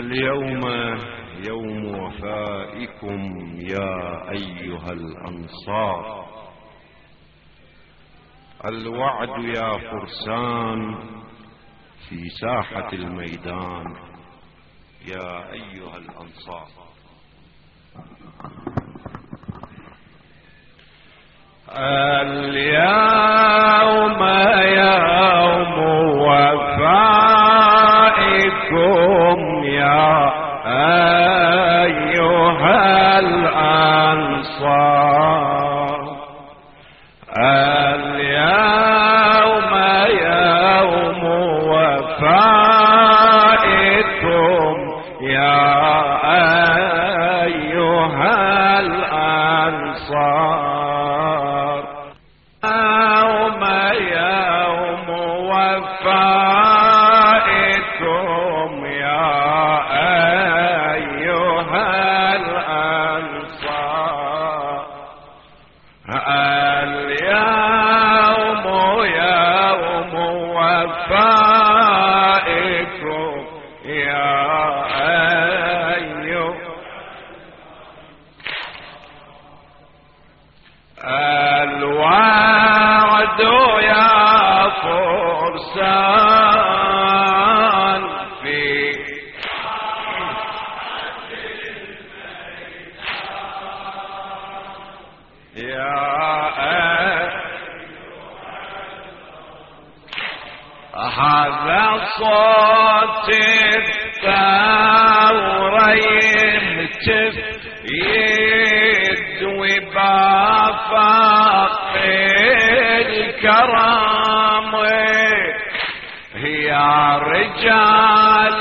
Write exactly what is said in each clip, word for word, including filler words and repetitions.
اليوم يوم وفائكم يا أيها الأنصار، الوعد يا فرسان في ساحة الميدان يا أيها الأنصار. اليوم يوم وفائكم يا أيها الأنصار، اليوم يوم وفائكم يا أيها الأنصار، يوم يوم وفائكم يا أيها الأنصار، اليوم يوم وفائكم يا أيها الوعد يا فرسان في يا هذا صوت الثورة يهتف يدوي بافاق الكرام، يا رجال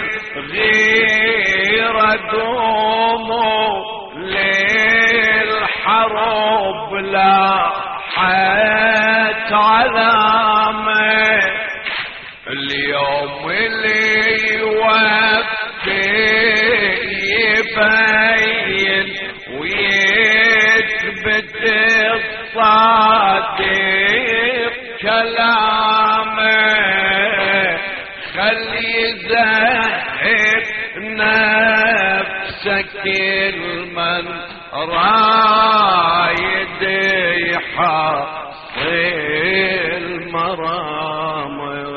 الغيرة قوموا للحرب لاحت علامة، اليوم اللي يوفي يبين ويثبت الصادق كلامه، خلي يزهق نفسك المن رايد يحصل مرام،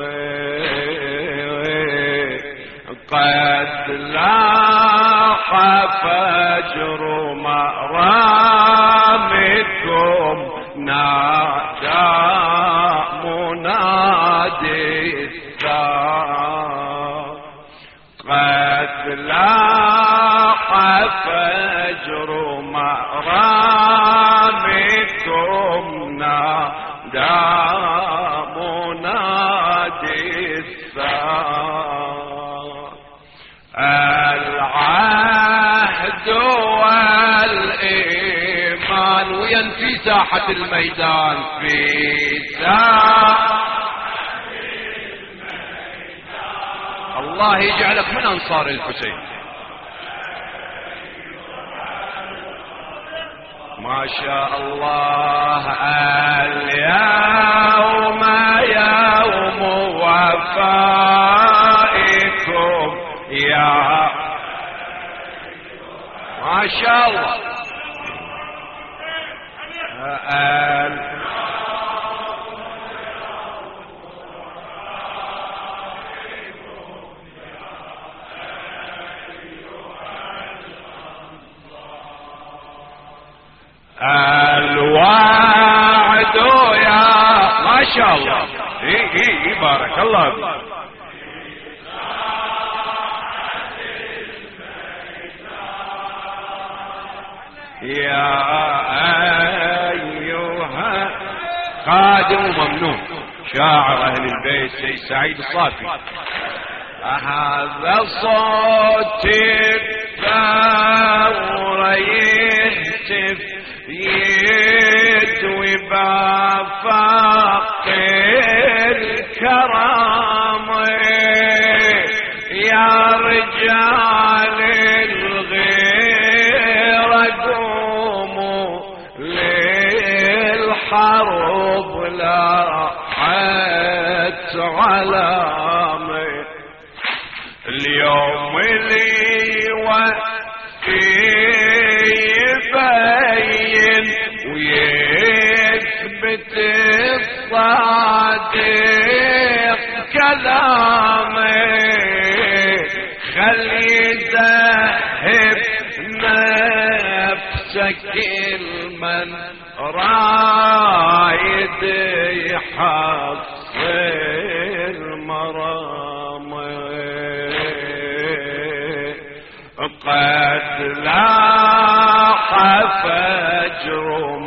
قد لاح فجر مرامكم نادى منادي الثار، قد لاح فجر مرامكم نادى منادي الثار، العهد والإيمان وينفي ساحة الميدان، في ساحة الميدان الله يجعلك من أنصار الحسين. ما شاء الله. اليوم يوم وفائكم يا ما شاء الله. الوعد يا ما شاء الله. اي اي بارك الله فيك. يا أيها قادم وممنون شاعر أهل البيت سيد سعيد الصافي، هذا صوت الثورة يهتف يدوي بافاق الكرام، يا رجال الغيرة قوموا للحرب لاحت علامة، اليوم يوم لي ويبين ويثبت الصادق كلامه خلي ذهب نفسك المن رايد يحصل مرامه قد لاح فجر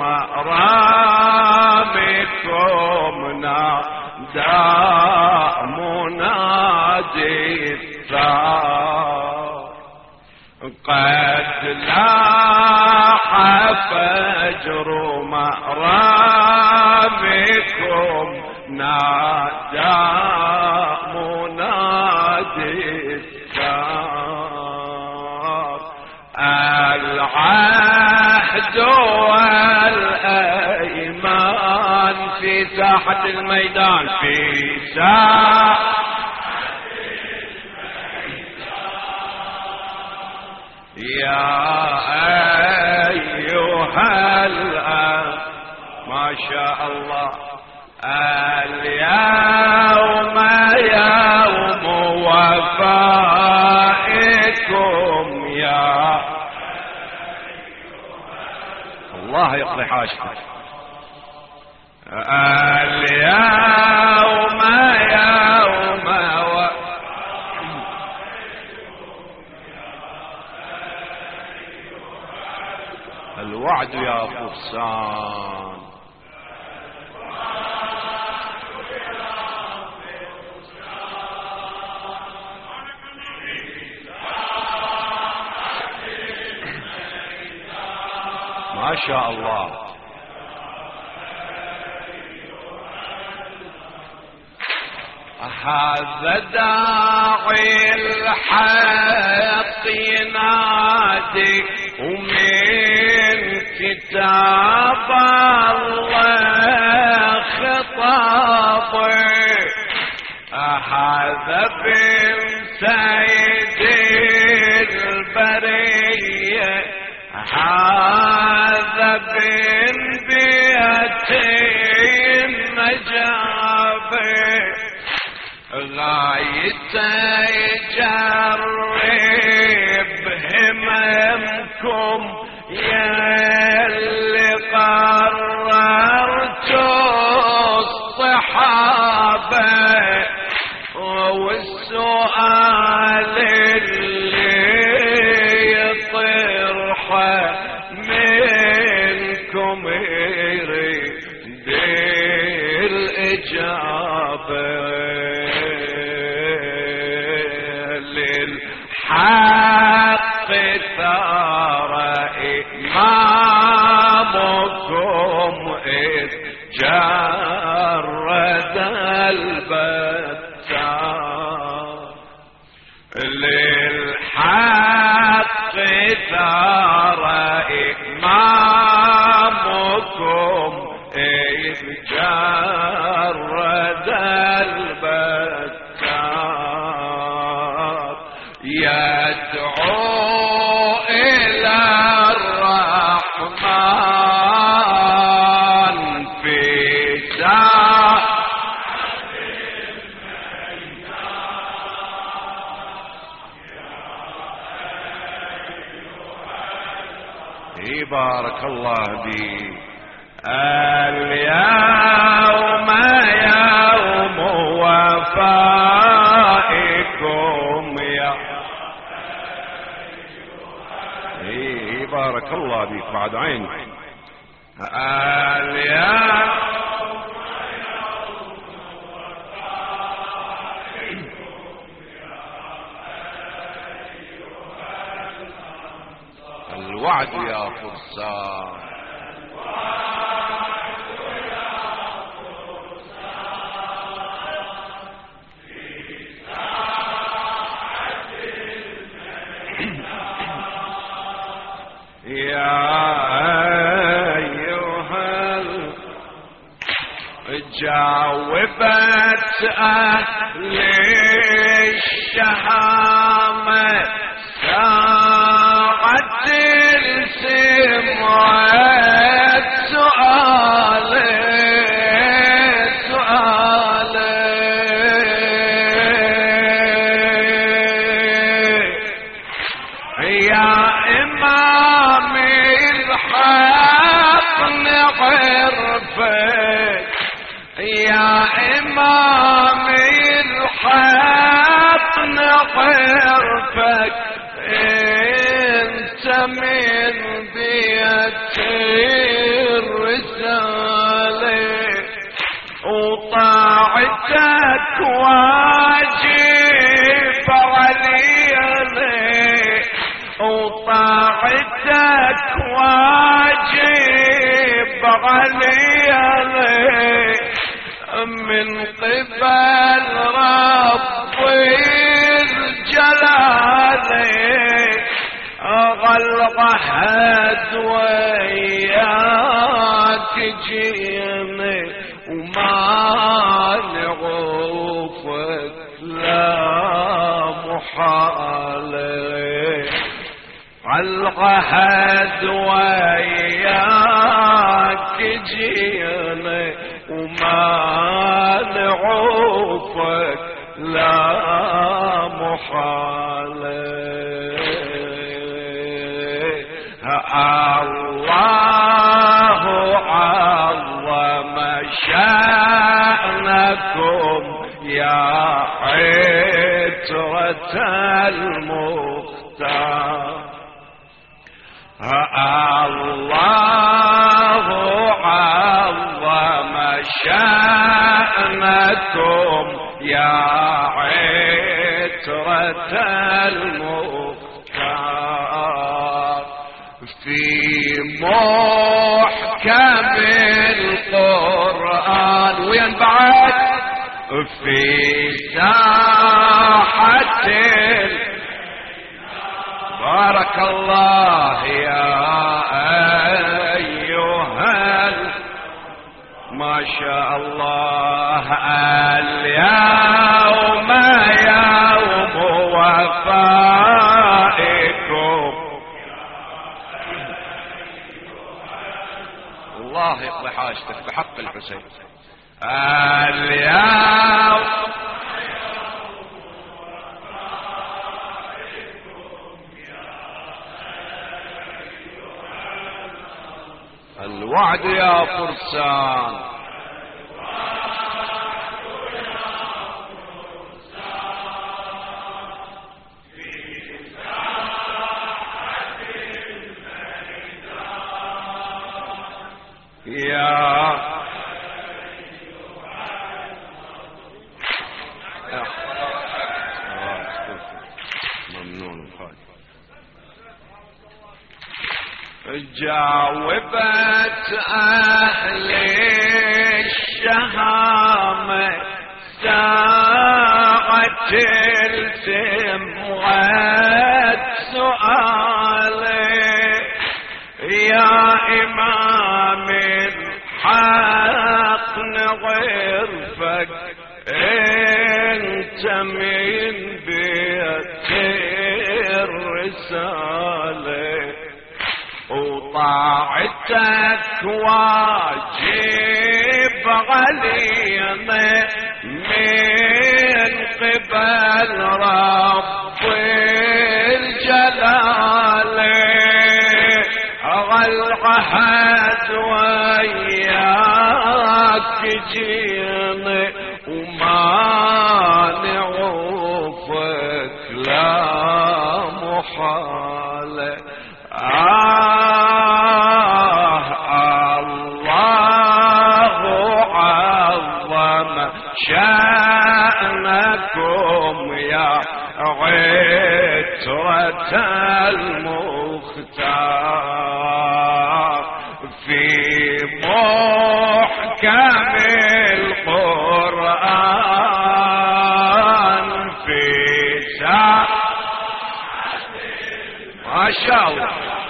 مرامكم نادى منادي الثار قد لاح فجر مرامكم نادى منادي الثار العهد والأيمان في ساحة الميدان في ساحة يا أيها الأب ما شاء الله اليوم يوم وفائكم يا الله يقضي حاجتك اليوم يوم و الوعد يا فرسان ما شاء الله هذا داعي الحق ينادي ومن كتاب الله خطابه هذا بن سيد البرية هذا بن بيت النجابه غايته يجرب هممكم يا اللي قررتوا الصحابة والسؤال اللي يطرحه منكم يريد الإجابة حق ثار إمامكم إذ جرد البتار للحق ثار إمامكم إذ جرد البتار يدعو إلى الرحمن في ساحة الميدان بارك الله بي اليوم يوم وفائكم يا بارك الله بك بعد عين اليوم الوعد يا فرسان يا أيها جاوبت أهل الشهام ساعة سمعت سؤالي سؤالي يا إمامي الحق نعرفك يا إمامي الحق نعرفك انت من بيت الرسالة وطاعتك واجب علي وطاعتك واجب علي من قبل ربي الجلال غلق حد وياك جيني وما نعوفك لا محالة علق حد وياك جيني وما نعوفك لا محالة الله عظم شأنكم يا عترة المختار الله عظم شأنكم يا عترة المختار في محكم القرآن وينبعث في ساحة بارك الله يا أيها ما شاء الله اليوم يوم وفائكم الله يقضي حاجتك بحق الحسين اليوم الوعد يا فرسان يا ممنون خالد جاوبت أهل الشهامة ساعة التمغت سؤالي يا إمام الحق نعرفك انت من بيت الرسالة وطاعتك واجب علينا من قبل رب الجلال العهد وياك جينا وما نعوفك لا محالة آه الله عظم شأنكم يا عترة المختار في محكم القرآن في ساعة ما شاء الله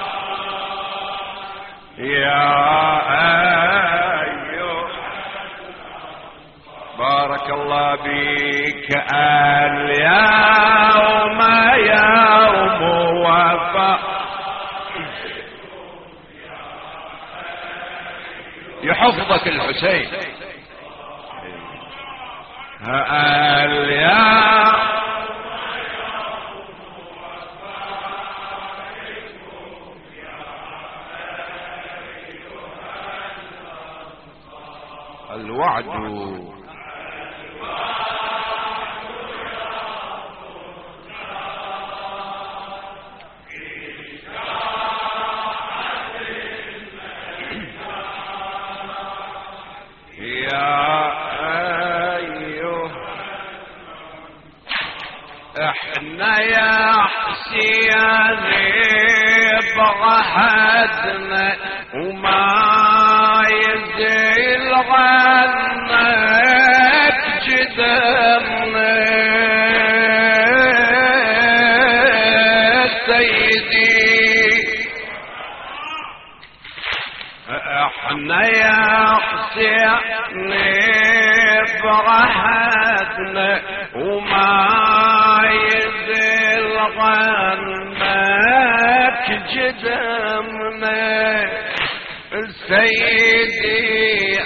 يا أيها بارك الله بك اليوم يوم وفاة يحفظك الحسين. هل يا الوعد احنا يا حسين بعهدنا وما يزيل عنك جدمنا سيدي. احنا يا حسين بعهدنا وما يزيل عنك جدمنا سيدي.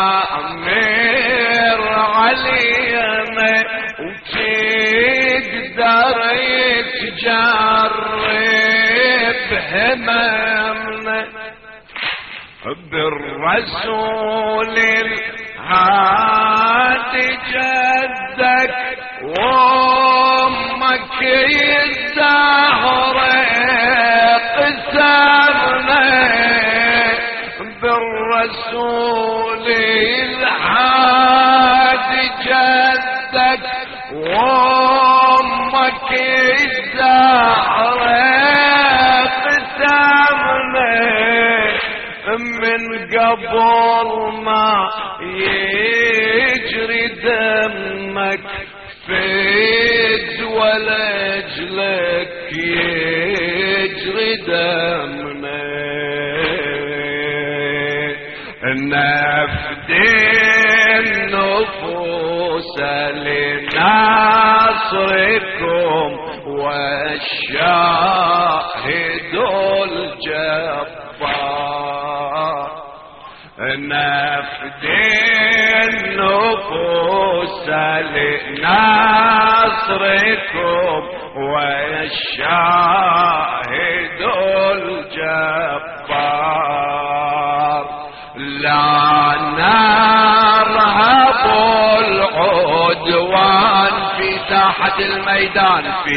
امير علينا وتقدر تجرب هممنا بالرسول الهادي جدك وامك الزهرة قسمنا بالرسول الهادي جدك وامك الزهرة قسمنا من قبل ما يجري دمك فد ولا اجلك يجري دمنا نفدي النفوس لنصركم والشاهد الجبار. نفدي النفوس لنصركم والشاهد الجبار. لا نرهب العدوان في ساحة الميدان في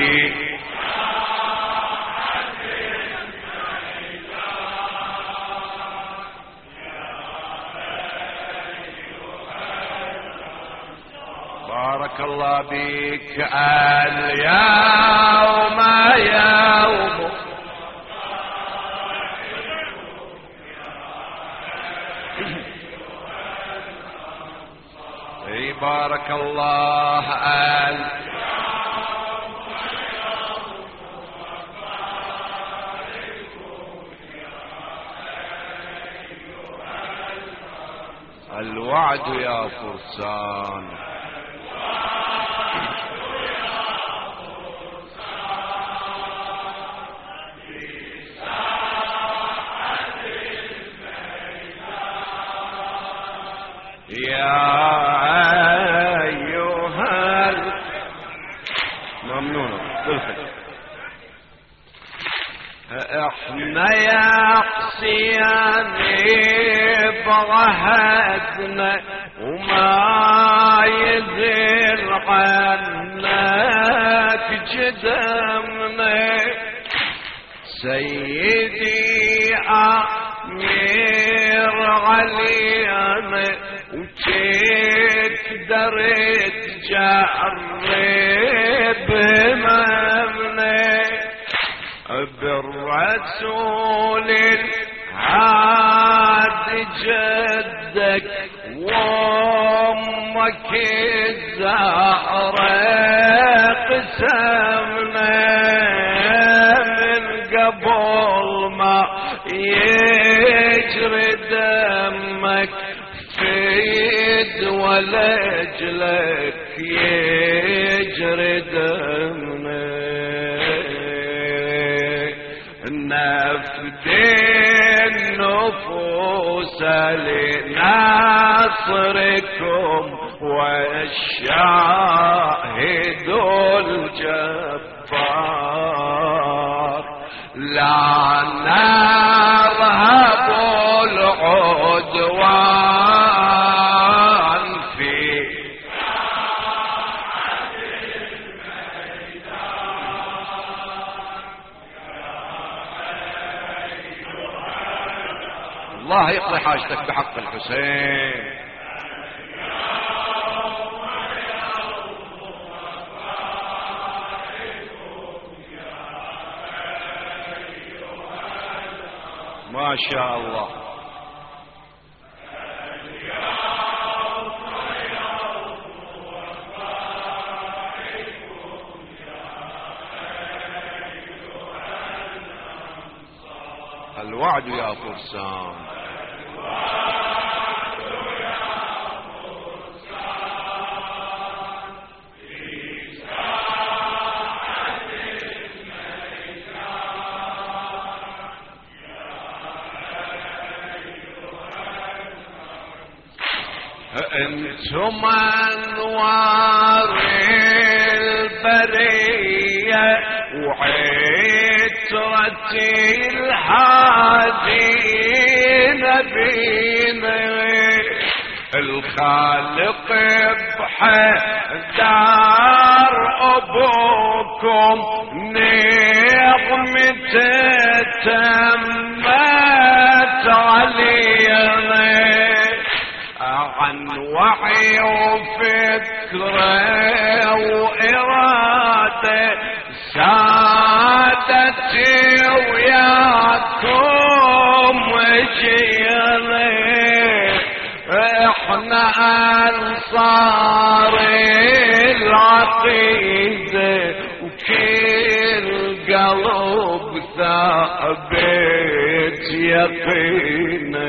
بارك الله بك. اليوم يوم اي بارك الله. ال الوعد يا فرسان يا أيها ممنون بالخير. احنا يا حسين بعهدنا وما يزيل عنك جدمنا سيدي. امير علينا وتقدر تجرب هممنا بالرسول الهادي جدك وامك الزهرة قسمنا من قبل ما يجري دمك فيد ولا اجلك يجري دمنا نفدي النفوس لنصركم والشاهد الجبار لا نرهب العدوان في الله يقضي حاجتك بحق الحسين. ما شاء الله. الوعد يا فرسان. انتم انوار البريه وعترتي الحادين بينا الخالق بحدار ابوكم نعمته تمت علينا عن وعي وفكرة وإرادة سادتي وياكم وجينا احنا انصار العقيدة وكل قلب ثابت يقينا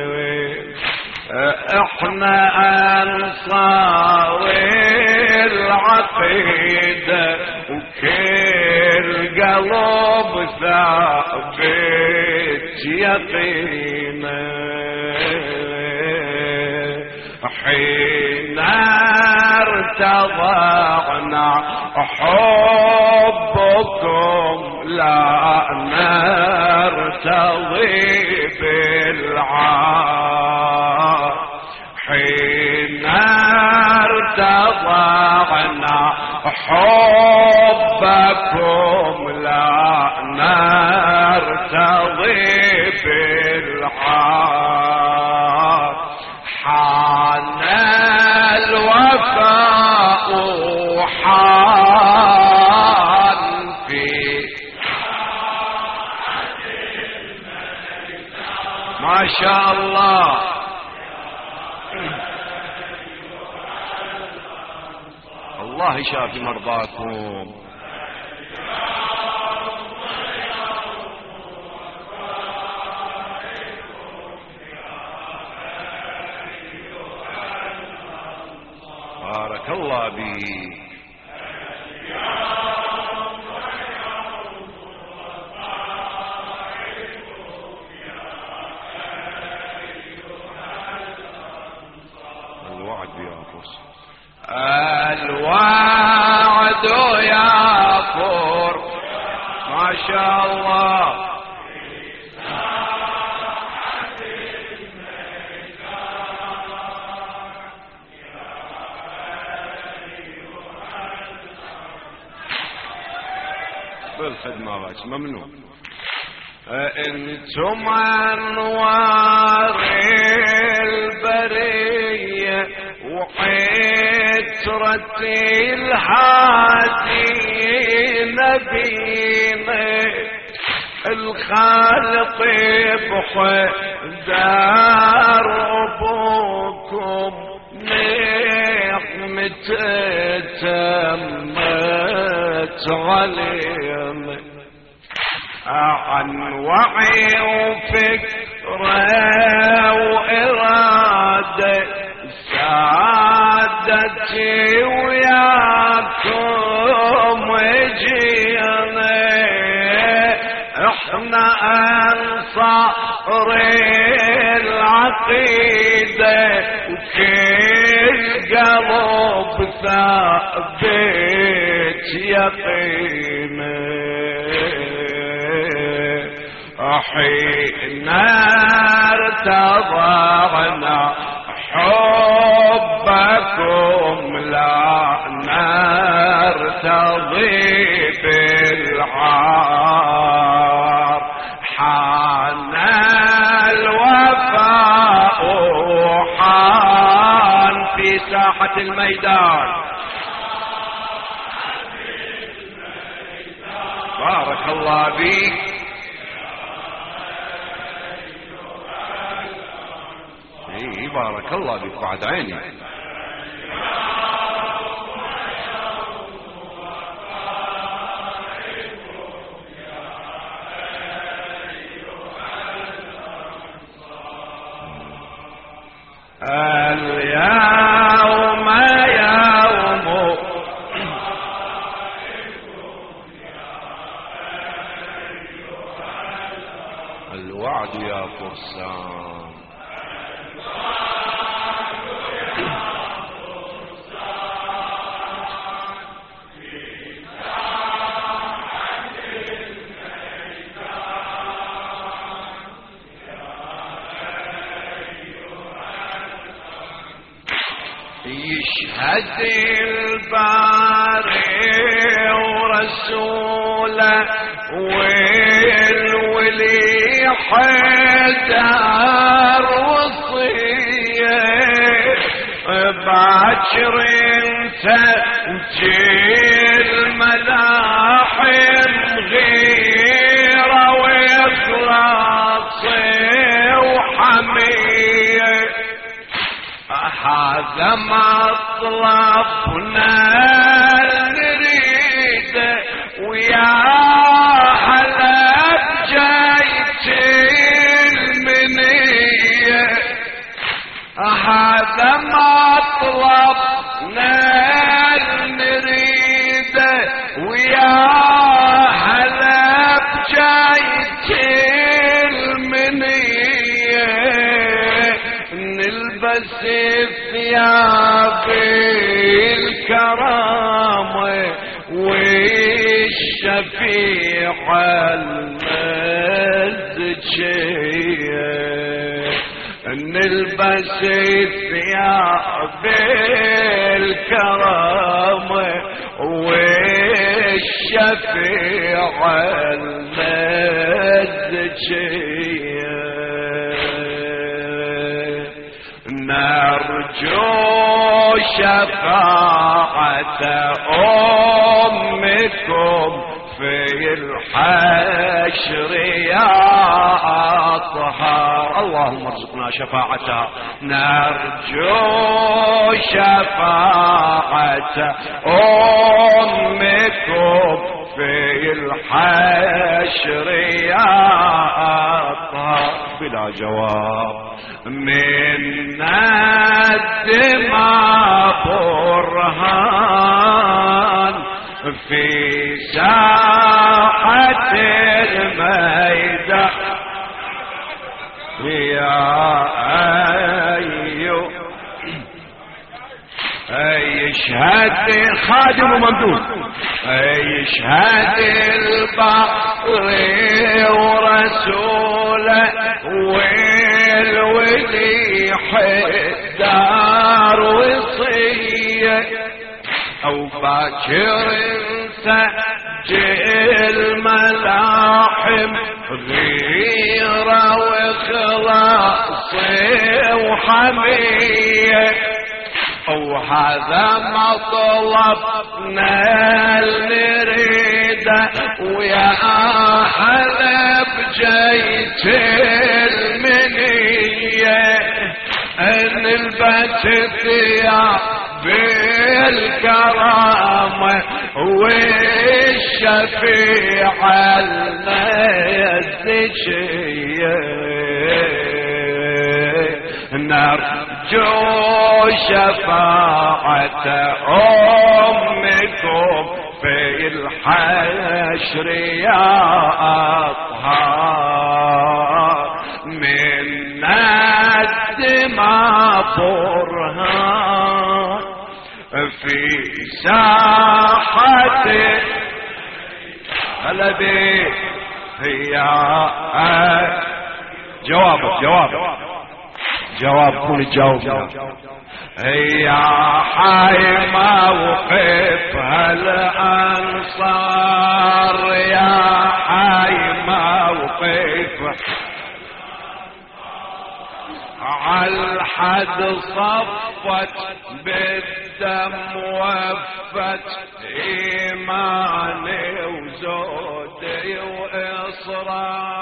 احنا انصار العقيدة وكل قلب ثابت يقينا حين ارتضعنا حبكم لا نرتضي بالعار حين ارتضعنا حبكم لا نرتضي بالعار حان الوفاء حان في ما شاء الله. الله يشافي مرضاكم. بارك الله بيك. الوعد يا فرس. الوعد يا فرس ما شاء الله. بالخدمة غاش ممنوع. انتم انوار البرية وعترتي الحادين بينا الخالق بحدار ابوكم نعمته تمت علينا عن وعي وفكرة وإرادة سادتي وياكم وجينا احنا انصار العقيدة وكل قلب ثابت يقينه حين ارتضعنا حبكم لا نرتضي بالعار حان الوفاء حان في ساحة الميدان. بارك الله بك. اي بارك الله بك بعد عيني. اليوم يوم الوعد يا فرسان. يشهد الباري ورسوله والولي حدار وصيه باكر انت تجي الملاحم غيره واخلاص وحميه هذا مطلبنا نريده ويا حلب جايت المنيه هذا مطلبنا نريده ويا حلب جايت المنيه نلبس ثياب الكرامة والشفيع المزجية نلبس ثياب الكرامة والشفيع المزجية نرجو شفاعة أمكم في الحشر يا أطهار. اللهم ارزقنا شفاعتها. نرجو شفاعة أمكم في الحشر يا أطهار. بلا جواب منا الدماء برهان في ساحة الميدان يا أيوه يشهد خادم وممدود يشهد البحر ورسوله والولي حدار وصيه او باكر سجل ملاحم غيره واخلاص وحميه وهذا مطلبنا نريده ويا حلب جيت المنيه ان البت ثياب بالكرامه والشفيع المزجيه نرجو شفاعة أمكم في الحشر يا أطهار. برهان في ساحة بلدي يا جوابك جوابك جواب كل جواب يا حي موقف الأنصار يا حي موقف عالحد صفت بالدم وفت إيماني وزودي وإصرار